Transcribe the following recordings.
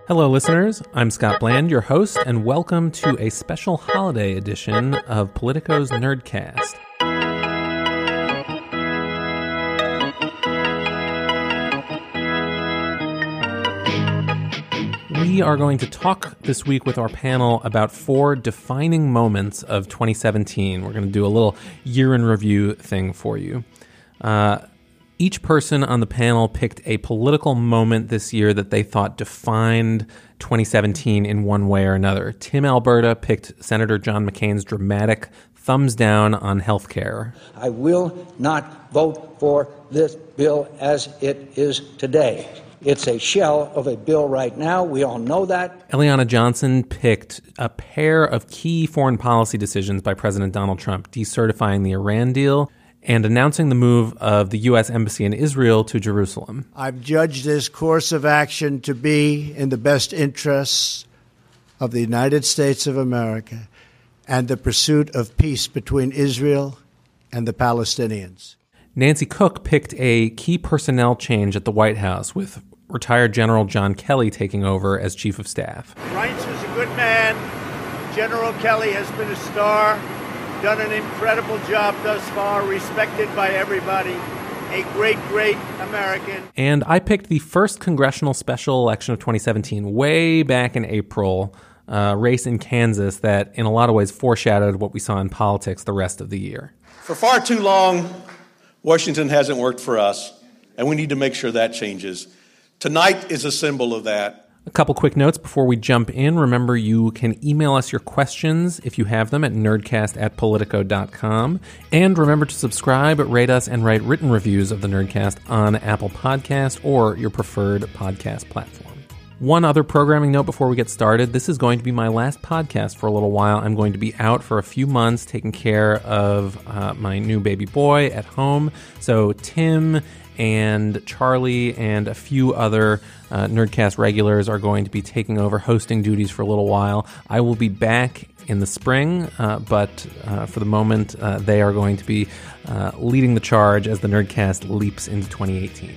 Hello, listeners. I'm Scott Bland, your host, and welcome to a special holiday edition of Politico's Nerdcast. We are going to talk this week with our panel about 4 defining moments of 2017. We're going to do a little year-in-review thing for you. Each person on the panel picked a political moment this year that they thought defined 2017 in one way or another. Tim Alberta picked Senator John McCain's dramatic thumbs down on health care. I will not vote for this bill as it is today. It's a shell of a bill right now. We all know that. Eliana Johnson picked a pair of key foreign policy decisions by President Donald Trump, decertifying the Iran deal and announcing the move of the U.S. Embassy in Israel to Jerusalem. I've judged this course of action to be in the best interests of the United States of America and the pursuit of peace between Israel and the Palestinians. Nancy Cook picked a key personnel change at the White House, with retired General John Kelly taking over as Chief of Staff. Reince was a good man. General Kelly has been a star, done an incredible job thus far, respected by everybody, a great, great American. And I picked the first congressional special election of 2017, way back in April, race in Kansas that in a lot of ways foreshadowed what we saw in politics the rest of the year. For far too long, Washington hasn't worked for us, and we need to make sure that changes. Tonight is a symbol of that. A couple quick notes before we jump in. Remember, you can email us your questions if you have them at nerdcast@politico.com. And remember to subscribe, rate us, and write written reviews of the Nerdcast on Apple Podcasts or your preferred podcast platform. One other programming note before we get started. This is going to be my last podcast for a little while. I'm going to be out for a few months taking care of my new baby boy at home. So Tim and Charlie and a few other Nerdcast regulars are going to be taking over hosting duties for a little while. I will be back in the spring, but for the moment, they are going to be leading the charge as the Nerdcast leaps into 2018.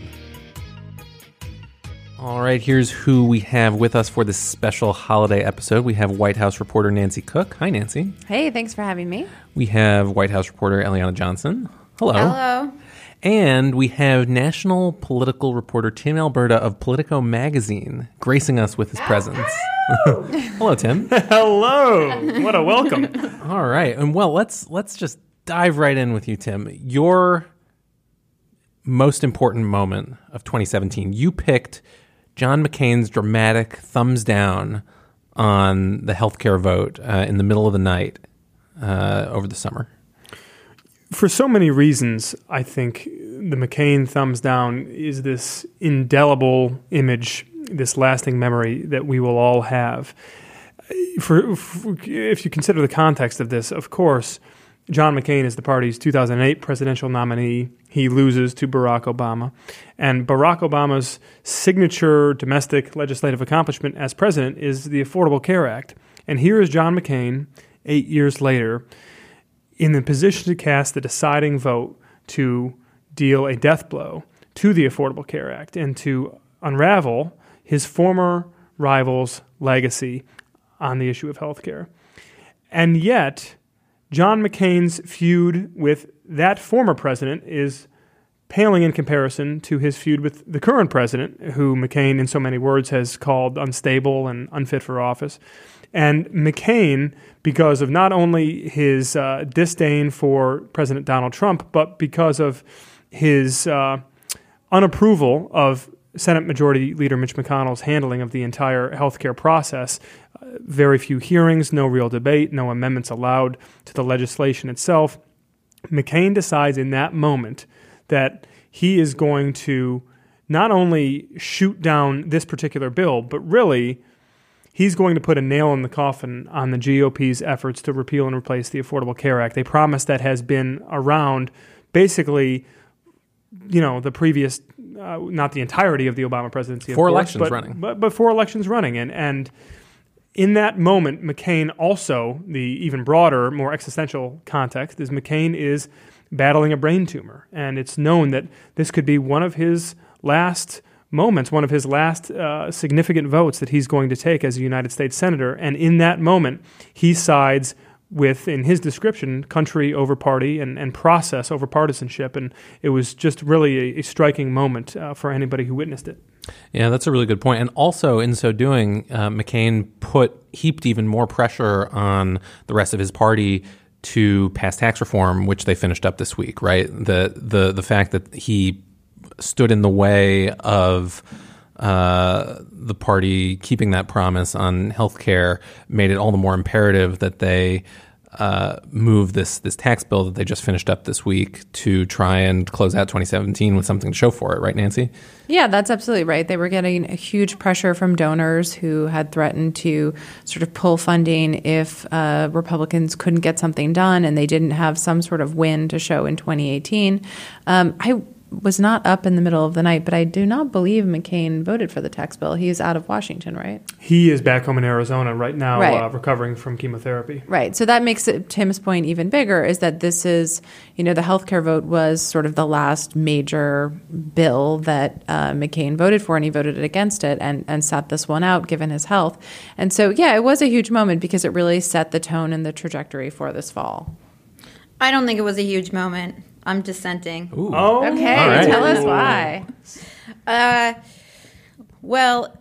All right, here's who we have with us for this special holiday episode. We have White House reporter Nancy Cook. Hi, Nancy. Hey, thanks for having me. We have White House reporter Eliana Johnson. Hello. Hello. And we have national political reporter Tim Alberta of Politico magazine gracing us with his presence. Hello, Tim. Hello. What a welcome. All right. And well, let's just dive right in with you, Tim. Your most important moment of 2017. You picked John McCain's dramatic thumbs down on the healthcare vote in the middle of the night over the summer. For so many reasons, I think the McCain thumbs down is this indelible image, this lasting memory that we will all have. If you consider the context of this, of course, John McCain is the party's 2008 presidential nominee. He loses to Barack Obama. And Barack Obama's signature domestic legislative accomplishment as president is the Affordable Care Act. And here is John McCain, 8 years later, in the position to cast the deciding vote to deal a death blow to the Affordable Care Act and to unravel his former rival's legacy on the issue of health care. And yet, John McCain's feud with that former president is paling in comparison to his feud with the current president, who McCain, in so many words, has called unstable and unfit for office. And McCain, because of not only his disdain for President Donald Trump, but because of his unapproval of Senate Majority Leader Mitch McConnell's handling of the entire healthcare process, very few hearings, no real debate, no amendments allowed to the legislation itself, McCain decides in that moment that he is going to not only shoot down this particular bill, but really he's going to put a nail in the coffin on the GOP's efforts to repeal and replace the Affordable Care Act, a promise that has been around basically, the previous, not the entirety of the Obama presidency. Four elections running. But 4 elections running. And in that moment, McCain also, the even broader, more existential context, is McCain is battling a brain tumor. And it's known that this could be one of his last moments, one of his last significant votes that he's going to take as a United States Senator. And in that moment, he sides with, in his description, country over party and process over partisanship. And it was just really a striking moment for anybody who witnessed it. Yeah, that's a really good point. And also, in so doing, McCain heaped even more pressure on the rest of his party to pass tax reform, which they finished up this week, right? The fact that he stood in the way of the party keeping that promise on health care made it all the more imperative that they move this tax bill that they just finished up this week to try and close out 2017 with something to show for it, right, Nancy? Yeah, that's absolutely right. They were getting a huge pressure from donors who had threatened to sort of pull funding if Republicans couldn't get something done and they didn't have some sort of win to show in 2018. I was not up in the middle of the night, but I do not believe McCain voted for the tax bill. He is out of Washington, right? He is back home in Arizona right now, right. Recovering from chemotherapy. Right. So that makes Tim's point even bigger, is that this is, the healthcare vote was sort of the last major bill that McCain voted for, and he voted against it and sat this one out given his health. And so, yeah, it was a huge moment because it really set the tone and the trajectory for this fall. I don't think it was a huge moment. I'm dissenting. Ooh. Oh, okay. Right. Tell us why. Well,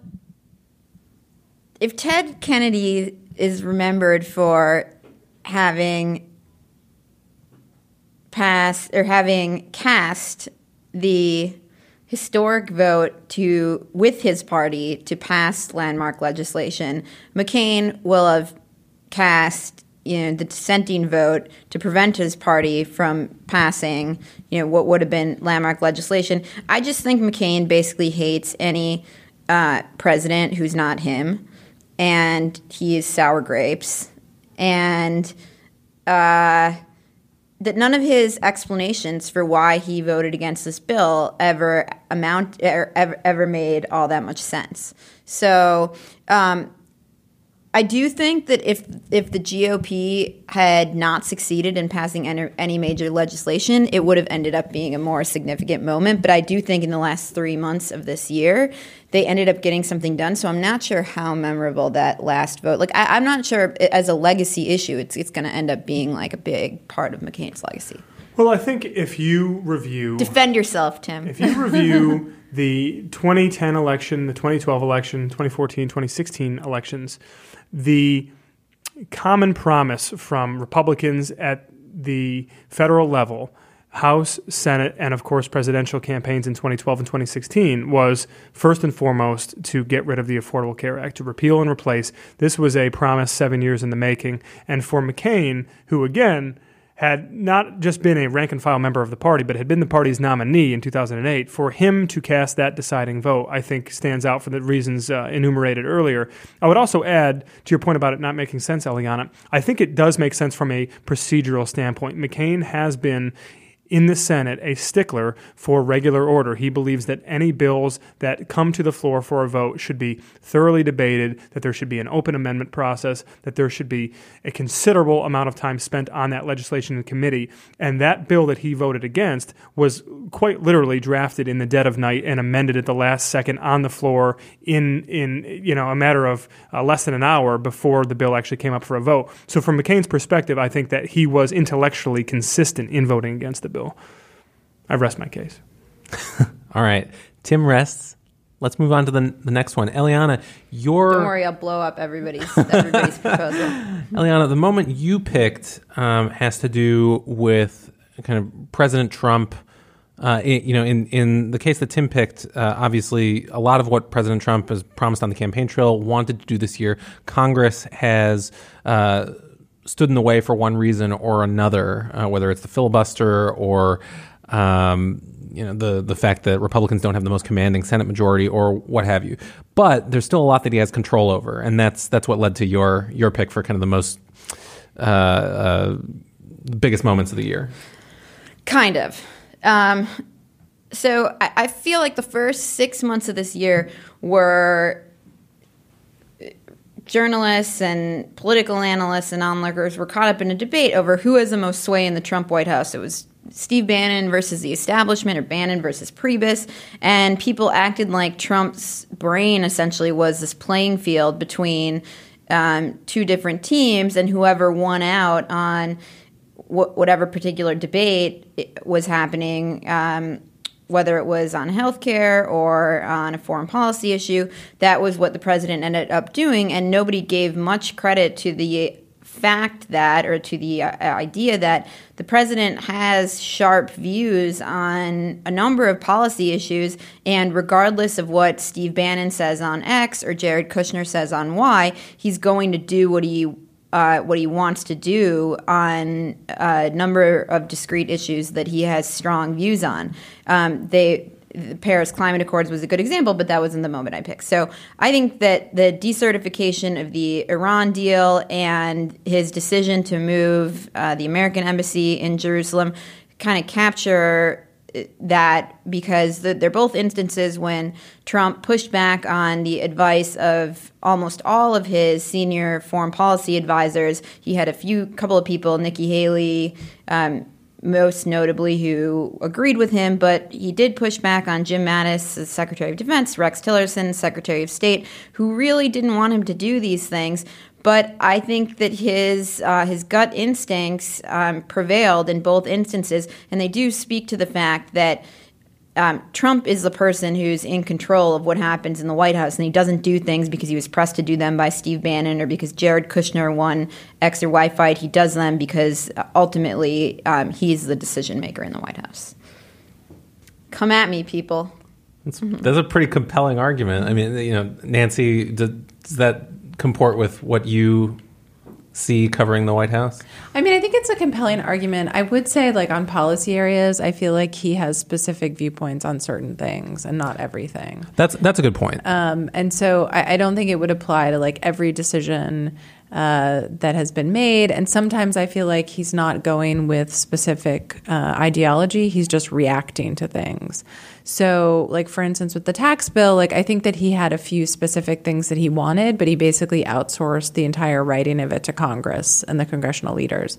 if Ted Kennedy is remembered for having cast the historic vote with his party to pass landmark legislation, McCain will have cast the dissenting vote to prevent his party from passing, what would have been landmark legislation. I just think McCain basically hates any president who's not him, and he is sour grapes, and that none of his explanations for why he voted against this bill ever made all that much sense. So, I do think that if the GOP had not succeeded in passing any major legislation, it would have ended up being a more significant moment. But I do think in the last 3 months of this year, they ended up getting something done. So I'm not sure how memorable that last vote. I'm not sure as a legacy issue, it's going to end up being like a big part of McCain's legacy. Well, I think if you review... Defend yourself, Tim. If you review the 2010 election, the 2012 election, 2014, 2016 elections, the common promise from Republicans at the federal level, House, Senate, and of course presidential campaigns in 2012 and 2016 was first and foremost to get rid of the Affordable Care Act, to repeal and replace. This was a promise 7 years in the making. And for McCain, who again had not just been a rank-and-file member of the party, but had been the party's nominee in 2008, for him to cast that deciding vote, I think, stands out for the reasons enumerated earlier. I would also add, to your point about it not making sense, Eliana, I think it does make sense from a procedural standpoint. McCain has been, in the Senate, a stickler for regular order. He believes that any bills that come to the floor for a vote should be thoroughly debated, that there should be an open amendment process, that there should be a considerable amount of time spent on that legislation in committee. And that bill that he voted against was quite literally drafted in the dead of night and amended at the last second on the floor in a matter of less than an hour before the bill actually came up for a vote. So from McCain's perspective, I think that he was intellectually consistent in voting against the bill. I rest my case. All right. Tim rests. Let's move on to the next one. Eliana, Don't worry, I'll blow up everybody's proposal. Eliana, the moment you picked has to do with kind of President Trump. In the case that Tim picked, obviously a lot of what President Trump has promised on the campaign trail, wanted to do this year, Congress has stood in the way for one reason or another, whether it's the filibuster or the fact that Republicans don't have the most commanding Senate majority or what have you. But there's still a lot that he has control over, and that's what led to your pick for kind of the most biggest moments of the year. Kind of. So I feel like the first 6 months of this year were journalists and political analysts and onlookers were caught up in a debate over who has the most sway in the Trump White House. It was Steve Bannon versus the establishment, or Bannon versus Priebus, and people acted like Trump's brain essentially was this playing field between two different teams, and whoever won out on whatever particular debate was happening, whether it was on healthcare or on a foreign policy issue, that was what the president ended up doing, and nobody gave much credit to the fact that, or to the idea that the president has sharp views on a number of policy issues, and regardless of what Steve Bannon says on X or Jared Kushner says on Y, he's going to do what he wants to do on a number of discrete issues that he has strong views on. The Paris Climate Accords was a good example, but that wasn't the moment I picked. So I think that the decertification of the Iran deal and his decision to move the American embassy in Jerusalem kind of capture that, because they're both instances when Trump pushed back on the advice of almost all of his senior foreign policy advisors. He had couple of people, Nikki Haley, most notably, who agreed with him, but he did push back on Jim Mattis, the Secretary of Defense, Rex Tillerson, Secretary of State, who really didn't want him to do these things. But I think that his gut instincts prevailed in both instances, and they do speak to the fact that Trump is the person who's in control of what happens in the White House, and he doesn't do things because he was pressed to do them by Steve Bannon or because Jared Kushner won X or Y fight. He does them because ultimately he's the decision maker in the White House. Come at me, people. That's a pretty compelling argument. I mean, Nancy, does that comport with what you see covering the White House? I mean, I think it's a compelling argument. I would say, like, on policy areas, I feel like he has specific viewpoints on certain things and not everything. That's a good point. And so I don't think it would apply to, like, every decision that has been made. And sometimes I feel like he's not going with specific ideology. He's just reacting to things. So, like, for instance, with the tax bill, like, I think that he had a few specific things that he wanted, but he basically outsourced the entire writing of it to Congress and the congressional leaders.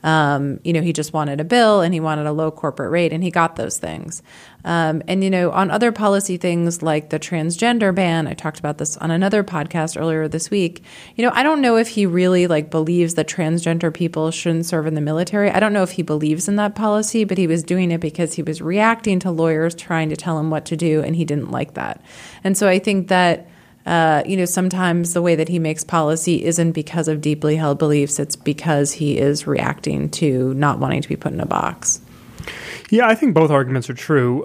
He just wanted a bill, and he wanted a low corporate rate, and he got those things. On other policy things like the transgender ban, I talked about this on another podcast earlier this week. I don't know if he really, like, believes that transgender people shouldn't serve in the military. I don't know if he believes in that policy, but he was doing it because he was reacting to lawyers trying to tell him what to do, and he didn't like that. And so I think that sometimes the way that he makes policy isn't because of deeply held beliefs. It's because he is reacting to not wanting to be put in a box. Yeah, I think both arguments are true.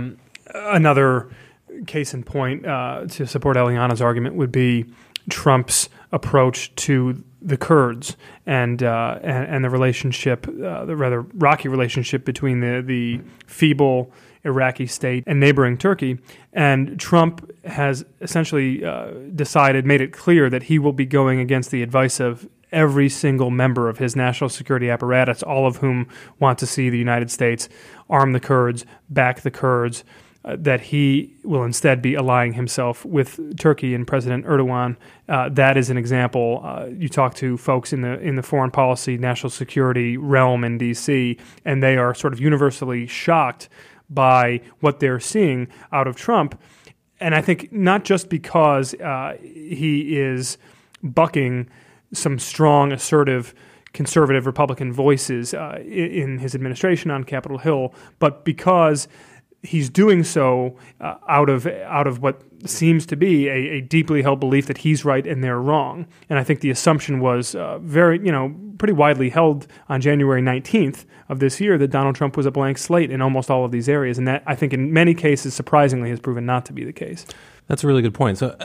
Another case in point to support Eliana's argument would be Trump's approach to the Kurds and the relationship, the rather rocky relationship between the feeble Iraqi state and neighboring Turkey. And Trump has essentially made it clear that he will be going against the advice of every single member of his national security apparatus, all of whom want to see the United States arm the Kurds, back the Kurds, that he will instead be allying himself with Turkey and President Erdogan. That is an example. You talk to folks in the foreign policy, national security realm in D.C., and they are sort of universally shocked by what they're seeing out of Trump. And I think not just because he is bucking some strong, assertive, conservative Republican voices in his administration on Capitol Hill, but because he's doing so out of what seems to be a deeply held belief that he's right and they're wrong. And I think the assumption was pretty widely held on January 19th of this year that Donald Trump was a blank slate in almost all of these areas. And that, I think, in many cases, surprisingly, has proven not to be the case. That's a really good point. So,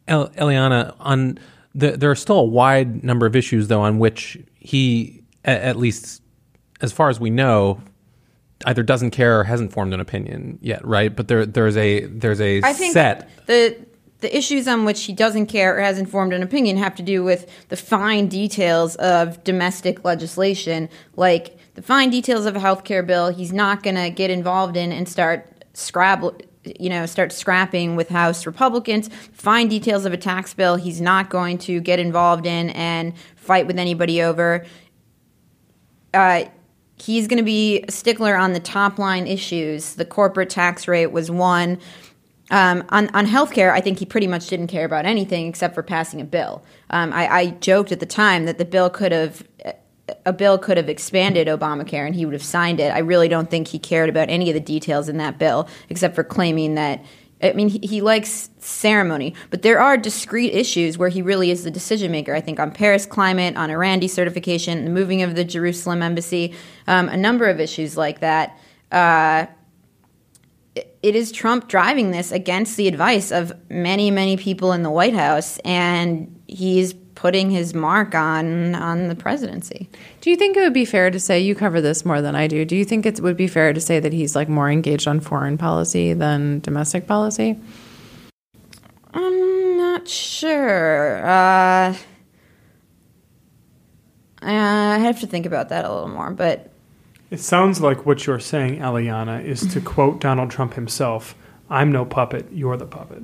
Eliana, there are still a wide number of issues, though, on which he, at least as far as we know, either doesn't care or hasn't formed an opinion yet, right? But there's a I think set. The issues on which he doesn't care or hasn't formed an opinion have to do with the fine details of domestic legislation, like the fine details of a health care bill. He's not going to get involved in and start scrapping with House Republicans. Fine details of a tax bill, he's not going to get involved in and fight with anybody over. he's going to be a stickler on the top line issues. The corporate tax rate was one. On healthcare, I think he pretty much didn't care about anything except for passing a bill. I joked at the time that a bill could have expanded Obamacare and he would have signed it. I really don't think he cared about any of the details in that bill except for claiming that, I mean, he likes ceremony, but there are discrete issues where he really is the decision maker. I think on Paris climate, on Iran decertification, the moving of the Jerusalem embassy, a number of issues like that. It is Trump driving this against the advice of many, many people in the White House, and he's putting his mark on the presidency. Do you think it would be fair to say, you cover this more than I do, do you think it would be fair to say that he's like more engaged on foreign policy than domestic policy? I'm not sure. I have to think about that a little more, but... It sounds like what you're saying, Eliana, is to quote Donald Trump himself, "I'm no puppet, you're the puppet."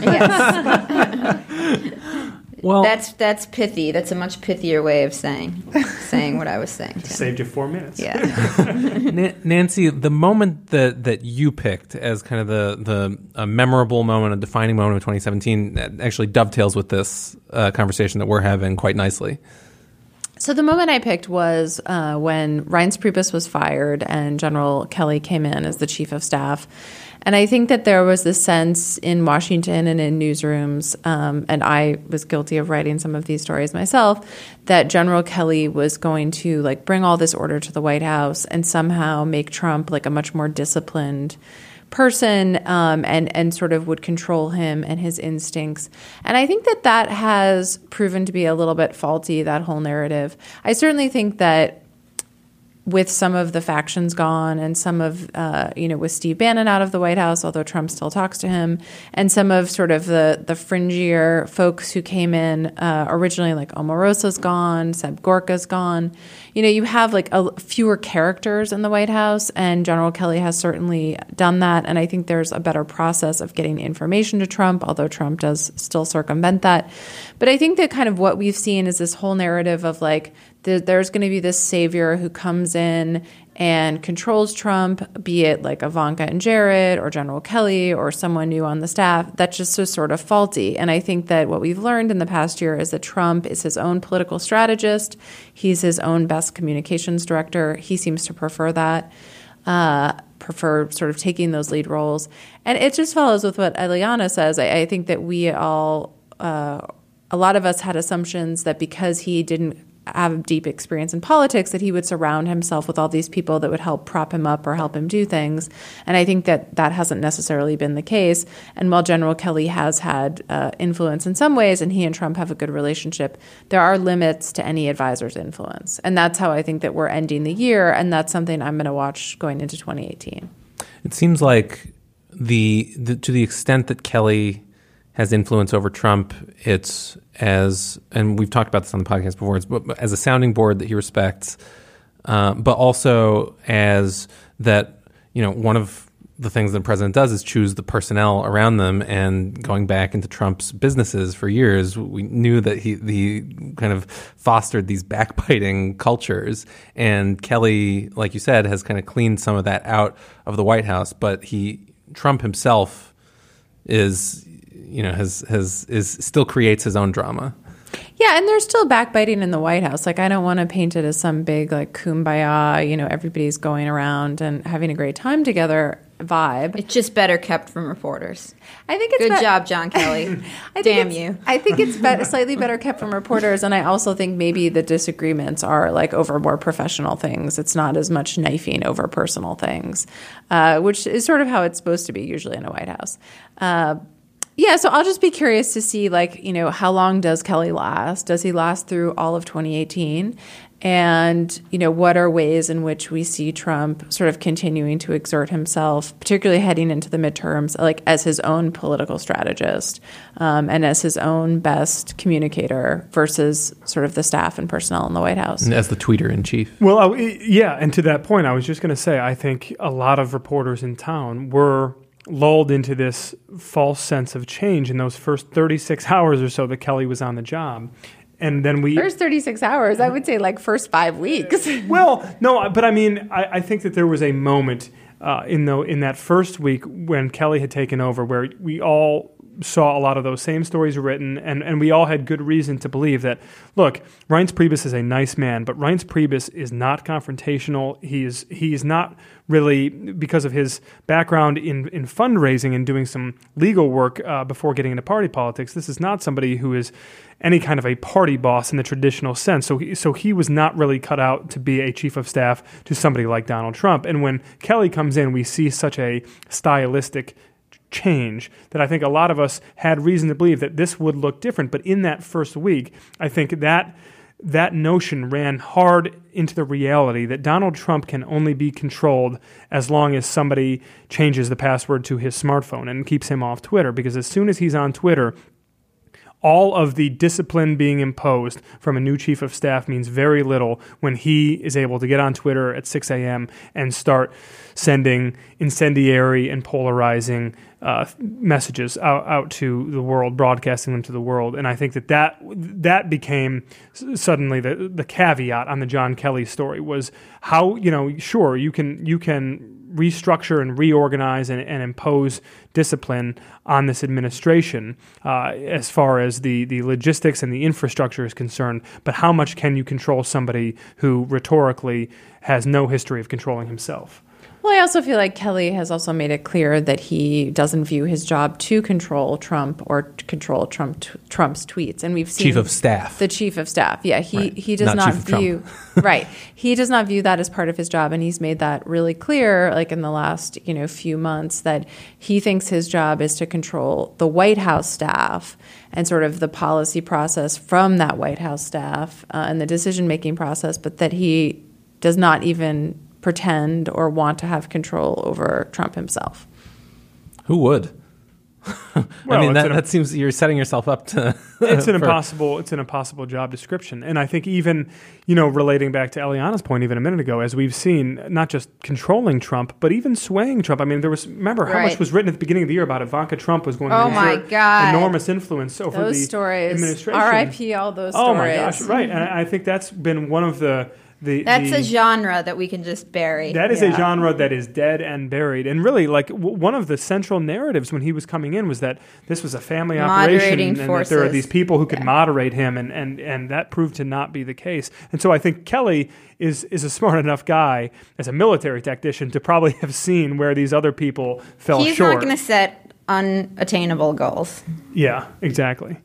Yes. Well, that's pithy. That's a much pithier way of saying what I was saying. Tim. Saved you 4 minutes. Yeah. Nancy, the moment that you picked as kind of the memorable moment, a defining moment of 2017, actually dovetails with this conversation that we're having quite nicely. So the moment I picked was when Reince Priebus was fired and General Kelly came in as the chief of staff. And I think that there was this sense in Washington and in newsrooms, and I was guilty of writing some of these stories myself, that General Kelly was going to like bring all this order to the White House and somehow make Trump like a much more disciplined person, and sort of would control him and his instincts. And I think that has proven to be a little bit faulty, that whole narrative. I certainly think that with some of the factions gone and some of, with Steve Bannon out of the White House, although Trump still talks to him, and some of sort of the fringier folks who came in originally, like Omarosa's gone, Seb Gorka's gone. You have like fewer characters in the White House, and General Kelly has certainly done that. And I think there's a better process of getting information to Trump, although Trump does still circumvent that. But I think that kind of what we've seen is this whole narrative of like, there's going to be this savior who comes in and controls Trump, be it like Ivanka and Jared or General Kelly or someone new on the staff. That's just so sort of faulty. And I think that what we've learned in the past year is that Trump is his own political strategist. He's his own best communications director. He seems to prefer that, prefer sort of taking those lead roles. And it just follows with what Eliana says. I think that we all, a lot of us had assumptions that because he didn't have deep experience in politics, that he would surround himself with all these people that would help prop him up or help him do things. And I think that hasn't necessarily been the case. And while General Kelly has had influence in some ways, and he and Trump have a good relationship, there are limits to any advisor's influence. And that's how I think that we're ending the year, and that's something I'm going to watch going into 2018. It seems like to the extent that Kelly has influence over Trump, it's and we've talked about this on the podcast before, it's as a sounding board that he respects, but also as that, one of the things that the president does is choose the personnel around them. And going back into Trump's businesses for years, we knew that he kind of fostered these backbiting cultures. And Kelly, like you said, has kind of cleaned some of that out of the White House, but Trump himself is still creates his own drama. Yeah, and there's still backbiting in the White House. Like, I don't want to paint it as some big, like, kumbaya, everybody's going around and having a great time together vibe. It's just better kept from reporters. I think it's good job, John Kelly. Damn you. I think it's slightly better kept from reporters, and I also think maybe the disagreements are, like, over more professional things. It's not as much knifing over personal things, which is sort of how it's supposed to be usually in a White House. Yeah, so I'll just be curious to see, how long does Kelly last? Does he last through all of 2018? And, what are ways in which we see Trump sort of continuing to exert himself, particularly heading into the midterms, like as his own political strategist, and as his own best communicator versus sort of the staff and personnel in the White House. And as the tweeter-in-chief. Well, and to that point, I was just going to say, I think a lot of reporters in town were lulled into this false sense of change in those first 36 hours or so that Kelly was on the job. And then First 36 hours, I would say like first 5 weeks. Well, no, but I mean, I think that there was a moment in that first week when Kelly had taken over where we all saw a lot of those same stories written, and we all had good reason to believe that, look, Reince Priebus is a nice man, but Reince Priebus is not confrontational. He's not really, because of his background in fundraising and doing some legal work before getting into party politics, this is not somebody who is any kind of a party boss in the traditional sense. So he was not really cut out to be a chief of staff to somebody like Donald Trump. And when Kelly comes in, we see such a stylistic change that I think a lot of us had reason to believe that this would look different. But in that first week, I think that notion ran hard into the reality that Donald Trump can only be controlled as long as somebody changes the password to his smartphone and keeps him off Twitter. Because as soon as he's on Twitter, all of the discipline being imposed from a new chief of staff means very little when he is able to get on Twitter at 6 a.m. and start sending incendiary and polarizing messages out to the world, broadcasting them to the world. And I think that became suddenly the caveat on the John Kelly story was how, sure, you can restructure and reorganize and impose discipline on this administration as far as the logistics and the infrastructure is concerned, but how much can you control somebody who rhetorically has no history of controlling himself? Well, I also feel like Kelly has also made it clear that he doesn't view his job to control Trump or to control Trump's tweets. And we've seen Chief of Staff. The Chief of Staff. Yeah, he does Not not Chief of view right. He does not view that as part of his job, and he's made that really clear, like in the last few months, that he thinks his job is to control the White House staff and sort of the policy process from that White House staff and the decision-making process, but that he does not even pretend or want to have control over Trump himself. Who would? I mean, that seems you're setting yourself up to. It's an impossible job description, and I think even relating back to Eliana's point even a minute ago, as we've seen, not just controlling Trump, but even swaying Trump. I mean, remember how much was written at the beginning of the year about Ivanka Trump was going to exert enormous influence over those the stories. Administration. R.I.P. all those stories. Oh my gosh, right? And I think that's been one of the. That's a genre that we can just bury. That is a genre that is dead and buried. And really, like one of the central narratives when he was coming in was that this was a family operation and that there are these people who could moderate him, and that proved to not be the case. And so I think Kelly is a smart enough guy as a military tactician to probably have seen where these other people fell short. He's not going to set unattainable goals. Yeah, exactly.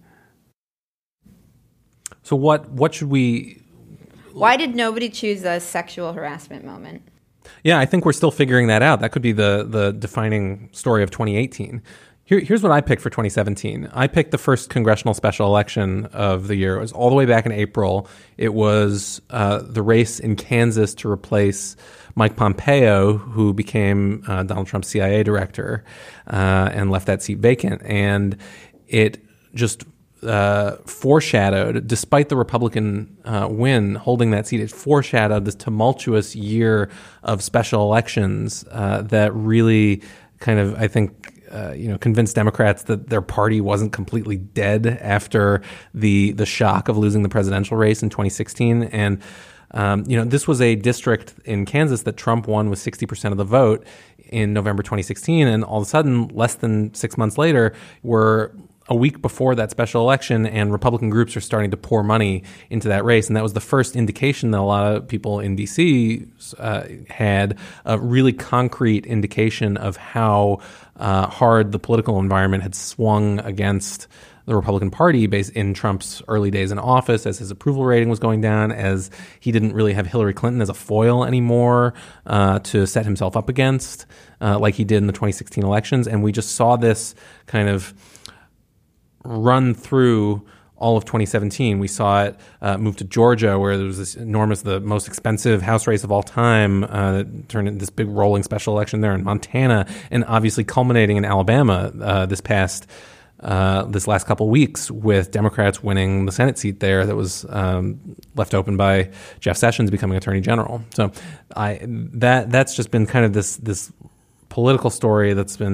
So what should we... Why did nobody choose a sexual harassment moment? Yeah, I think we're still figuring that out. That could be the defining story of 2018. Here's what I picked for 2017. I picked the first congressional special election of the year. It was all the way back in April. It was the race in Kansas to replace Mike Pompeo, who became Donald Trump's CIA director and left that seat vacant. And it just foreshadowed, despite the Republican win holding that seat, it foreshadowed this tumultuous year of special elections that really kind of, I think, convinced Democrats that their party wasn't completely dead after the shock of losing the presidential race in 2016. And this was a district in Kansas that Trump won with 60% of the vote in November 2016, and all of a sudden, less than 6 months later, we're a week before that special election, and Republican groups are starting to pour money into that race. And that was the first indication that a lot of people in D.C. had a really concrete indication of how hard the political environment had swung against the Republican Party based in Trump's early days in office, as his approval rating was going down, as he didn't really have Hillary Clinton as a foil anymore to set himself up against like he did in the 2016 elections. And we just saw this kind of run through all of 2017. We saw it move to Georgia, where there was this enormous, the most expensive House race of all time, turned into this big rolling special election there in Montana, and obviously culminating in Alabama this last couple weeks with Democrats winning the Senate seat there that was left open by Jeff Sessions becoming Attorney General. So that's just been kind of this political story that's been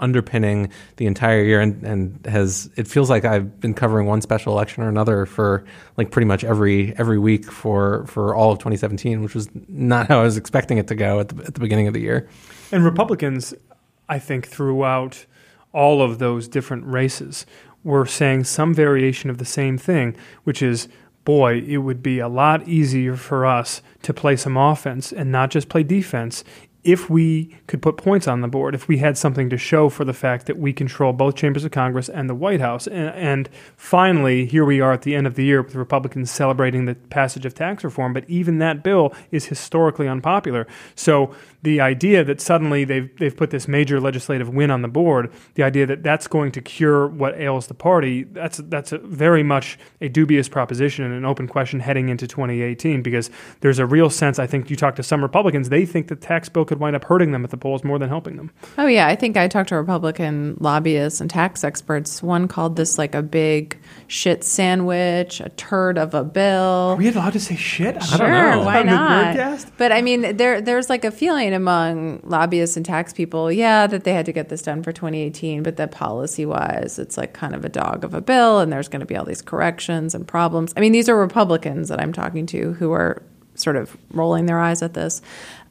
underpinning the entire year, and it feels like I've been covering one special election or another for like pretty much every week for all of 2017, which was not how I was expecting it to go at the beginning of the year. And Republicans, I think, throughout all of those different races were saying some variation of the same thing, which is, boy, it would be a lot easier for us to play some offense and not just play defense if we could put points on the board, if we had something to show for the fact that we control both chambers of Congress and the White House. And finally, here we are at the end of the year with the Republicans celebrating the passage of tax reform, but even that bill is historically unpopular. So the idea that suddenly they've put this major legislative win on the board, the idea that that's going to cure what ails the party, that's very much a dubious proposition and an open question heading into 2018, because there's a real sense, I think you talk to some Republicans, they think the tax bill could wind up hurting them at the polls more than helping them. Oh, yeah. I think I talked to Republican lobbyists and tax experts. One called this like a big shit sandwich, a turd of a bill. Are we allowed to say shit? Sure, why not? But I mean, there's like a feeling among lobbyists and tax people, that they had to get this done for 2018, but that policy-wise, it's like kind of a dog of a bill, and there's going to be all these corrections and problems. I mean, these are Republicans that I'm talking to who are sort of rolling their eyes at this.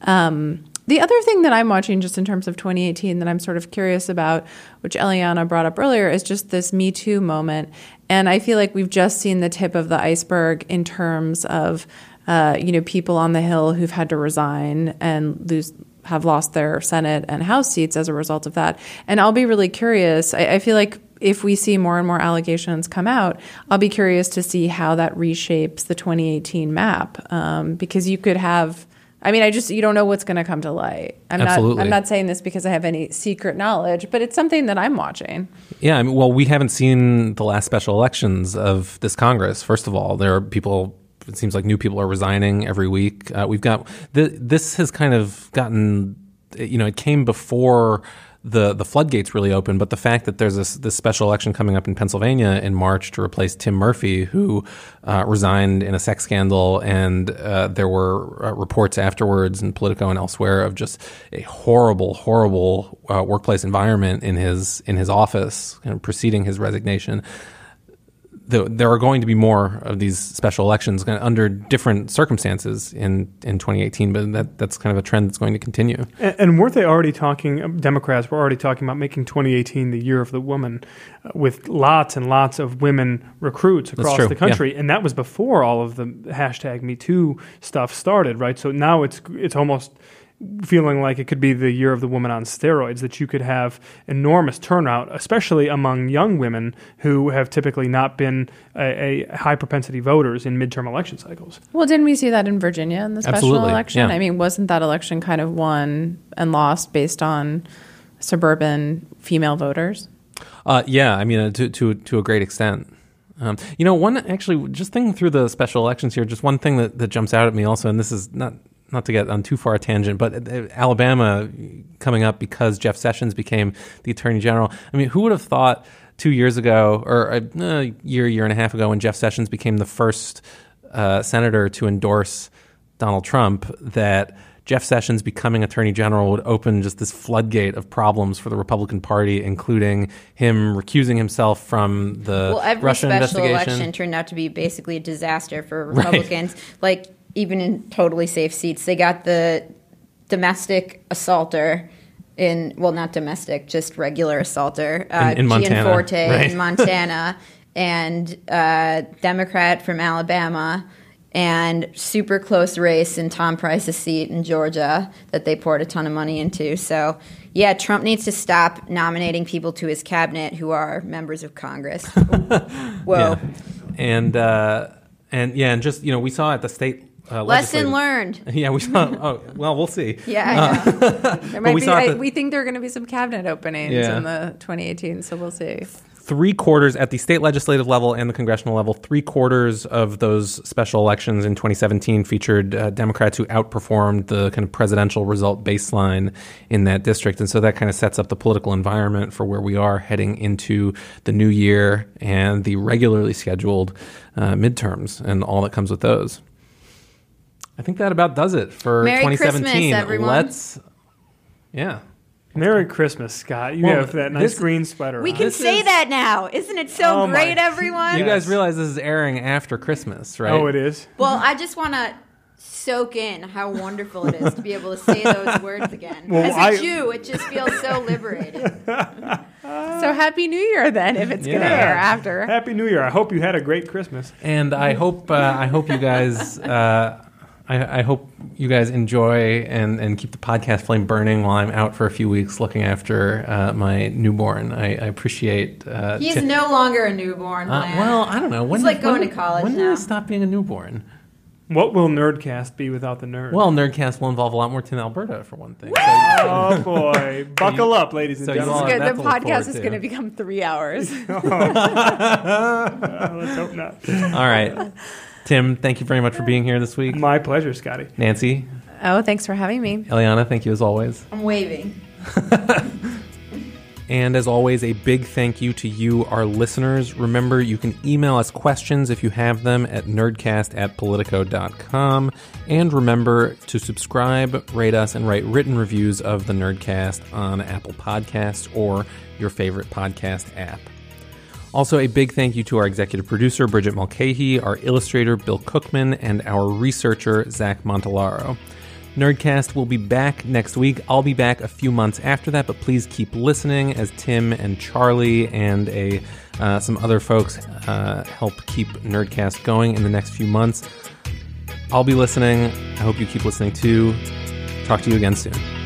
The other thing that I'm watching just in terms of 2018 that I'm sort of curious about, which Eliana brought up earlier, is just this Me Too moment. And I feel like we've just seen the tip of the iceberg in terms of, people on the Hill who've had to resign and have lost their Senate and House seats as a result of that. And I'll be really curious. I feel like if we see more and more allegations come out, I'll be curious to see how that reshapes the 2018 map. Because you could have... you don't know what's going to come to light. I'm not saying this because I have any secret knowledge, but it's something that I'm watching. Yeah, we haven't seen the last special elections of this Congress. First of all, there are people, it seems like new people are resigning every week. We've got, this has kind of gotten, it came before the floodgates really opened, but the fact that there's this special election coming up in Pennsylvania in March to replace Tim Murphy, who resigned in a sex scandal, and there were reports afterwards in Politico and elsewhere of just a horrible workplace environment in his office preceding his resignation. There are going to be more of these special elections under different circumstances in 2018, but that's kind of a trend that's going to continue. And weren't they already talking, Democrats were already talking about making 2018 the year of the woman with lots and lots of women recruits across the country. Yeah. And that was before all of the hashtag Me Too stuff started, right? So now it's almost feeling like it could be the year of the woman on steroids, that you could have enormous turnout, especially among young women who have typically not been a high propensity voters in midterm election cycles. Well, didn't we see that in Virginia in the special election? Yeah. I mean, wasn't that election kind of won and lost based on suburban female voters? Yeah, I mean, to a great extent. One actually, just thinking through the special elections here, just one thing that jumps out at me also, and this is not to get on too far a tangent, but Alabama coming up because Jeff Sessions became the Attorney General. I mean, who would have thought 2 years ago, or a year and a half ago, when Jeff Sessions became the first senator to endorse Donald Trump, that Jeff Sessions becoming Attorney General would open just this floodgate of problems for the Republican Party, including him recusing himself from the Russia investigation. Every special election turned out to be basically a disaster for Republicans. Right. Even in totally safe seats, they got the domestic assaulter not domestic, just regular assaulter, in Montana, Gianforte right. in Montana, and Democrat from Alabama, and super close race in Tom Price's seat in Georgia that they poured a ton of money into. So, yeah, Trump needs to stop nominating people to his cabinet who are members of Congress. Whoa. Yeah. And just, we saw at the state lesson learned. Yeah, we saw. Oh, well, we'll see. Yeah, I know. There might be. We think there are going to be some cabinet openings in the 2018, so we'll see. 3/4 at the state legislative level and the congressional level. 3/4 of those special elections in 2017 featured Democrats who outperformed the kind of presidential result baseline in that district, and so that kind of sets up the political environment for where we are heading into the new year and the regularly scheduled midterms and all that comes with those. I think that about does it for Merry 2017. Christmas, everyone. Merry Christmas, Scott. You have that nice green sweater We on. can say that now. Isn't it so great, my- everyone? You guys realize this is airing after Christmas, right? Oh, it is? Well, I just want to soak in how wonderful it is to be able to say those words again. Well, As a Jew, it just feels so liberating. So Happy New Year then, if it's going to air after. Happy New Year. I hope you had a great Christmas. And I hope you guys I hope you guys enjoy and keep the podcast flame burning while I'm out for a few weeks looking after my newborn. I appreciate. He's no longer a newborn. Well, I don't know. He's like going to college when now. did he stop being a newborn? What will Nerdcast be without the nerd? Well, Nerdcast will involve a lot more Tim Alberta for one thing. Oh boy, buckle up, ladies and so you gentlemen. all have that The to look podcast forward is to. going to become 3 hours. Let's hope not. All right. Tim, thank you very much for being here this week. My pleasure, Scotty. Nancy, Oh, thanks for having me. Eliana, thank you as always. I'm waving. And as always, a big thank you to you, our listeners. Remember, you can email us questions if you have them at nerdcast@politico.com. And remember to subscribe, rate us, and write written reviews of the Nerdcast on Apple Podcasts or your favorite podcast app. Also, a big thank you to our executive producer, Bridget Mulcahy, our illustrator, Bill Cookman, and our researcher, Zach Montellaro. Nerdcast will be back next week. I'll be back a few months after that, but please keep listening as Tim and Charlie and some other folks help keep Nerdcast going in the next few months. I'll be listening. I hope you keep listening too. Talk to you again soon.